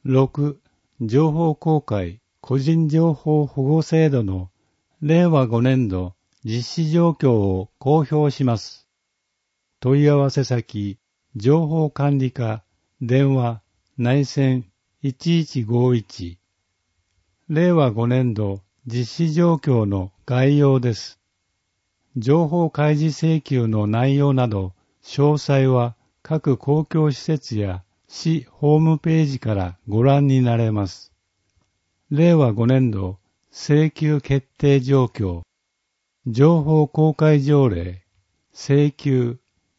6. 情報公開個人情報保護制度の令和5年度実施状況を公表します。問い合わせ先、情報管理課、電話、内線1151。令和5年度実施状況の概要です。情報開示請求の内容など、詳細は各公共施設や市ホームページからご覧になれます。令和5年度請求決定状況、情報公開条例、請求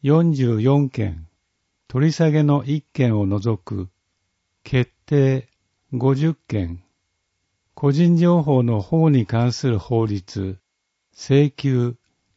44件、取り下げの1件を除く、決定50件、個人情報の保護に関する法律、請求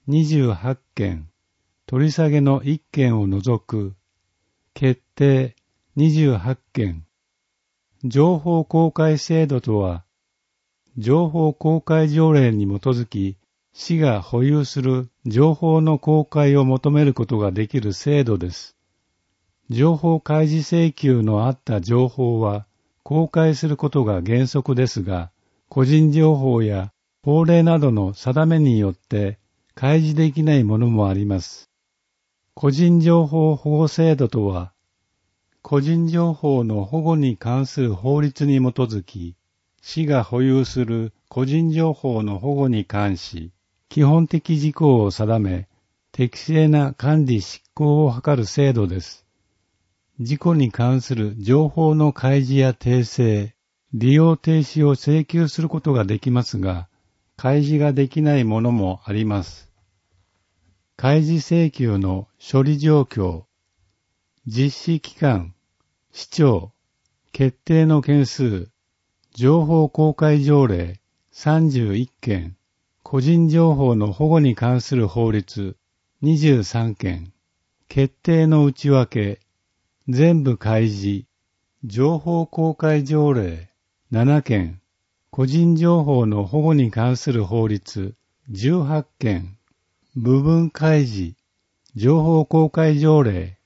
28件、取り下げの1件を除く、決定28件。情報公開制度とは、情報公開条例に基づき、市が保有する情報の公開を求めることができる制度です。情報開示請求のあった情報は公開することが原則ですが、個人情報や法令などの定めによって開示できないものもあります。個人情報保護制度とは、個人情報の保護に関する法律に基づき、市が保有する個人情報の保護に関し、基本的事項を定め、適正な管理執行を図る制度です。事項に関する情報の開示や訂正、利用停止を請求することができますが、開示ができないものもあります。開示請求の処理状況、実施期間、市長、決定の件数、情報公開条例31件、個人情報の保護に関する法律23件、決定の内訳、全部開示、情報公開条例7件、個人情報の保護に関する法律18件、部分開示、情報公開条例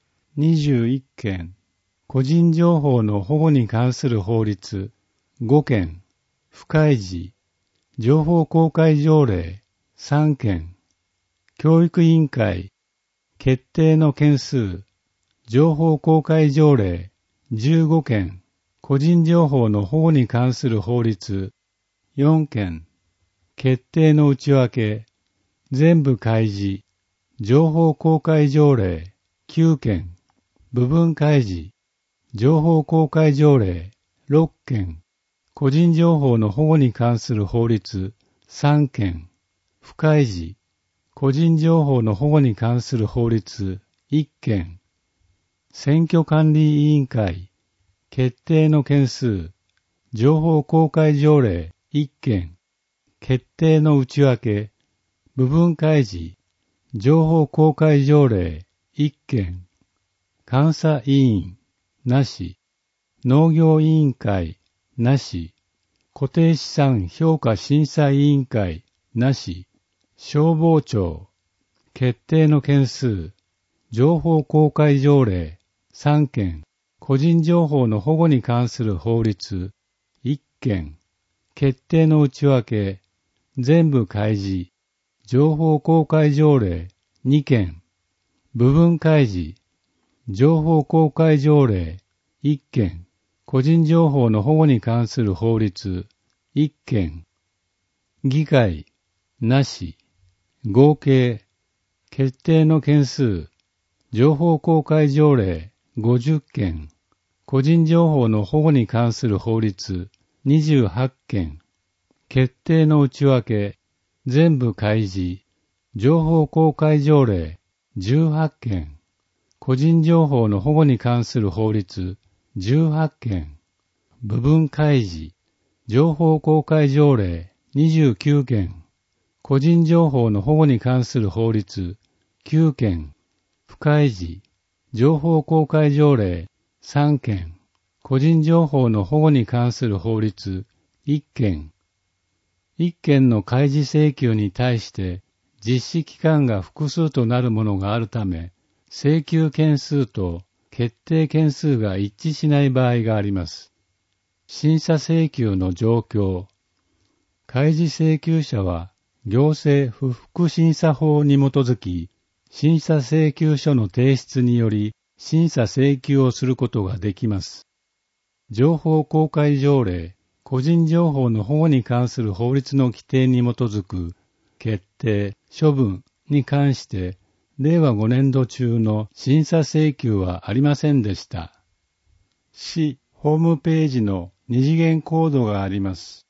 21件、個人情報の保護に関する法律5件、不開示、情報公開条例3件、教育委員会、決定の件数、情報公開条例15件、個人情報の保護に関する法律4件、決定の内訳、全部開示、情報公開条例9件、部分開示、情報公開条例6件、個人情報の保護に関する法律3件、不開示、個人情報の保護に関する法律1件、選挙管理委員会、決定の件数、情報公開条例1件、決定の内訳、部分開示、情報公開条例1件、監査委員、なし、農業委員会、なし、固定資産評価審査委員会、なし、消防庁、決定の件数、情報公開条例3件、個人情報の保護に関する法律1件、決定の内訳、全部開示、情報公開条例2件、部分開示、情報公開条例1件、個人情報の保護に関する法律1件、議会、なし、合計、決定の件数、情報公開条例50件、個人情報の保護に関する法律28件、決定の内訳、全部開示、情報公開条例18件、個人情報の保護に関する法律18件、部分開示、情報公開条例29件、個人情報の保護に関する法律9件、不開示、情報公開条例3件、個人情報の保護に関する法律1件、1件の開示請求に対して実施期間が複数となるものがあるため、請求件数と決定件数が一致しない場合があります。 審査請求の状況。開示請求者は行政不服審査法に基づき、審査請求書の提出により審査請求をすることができます。情報公開条例、個人情報の保護に関する法律の規定に基づく決定、処分に関して、令和5年度中の審査請求はありませんでした。市ホームページの二次元コードがあります。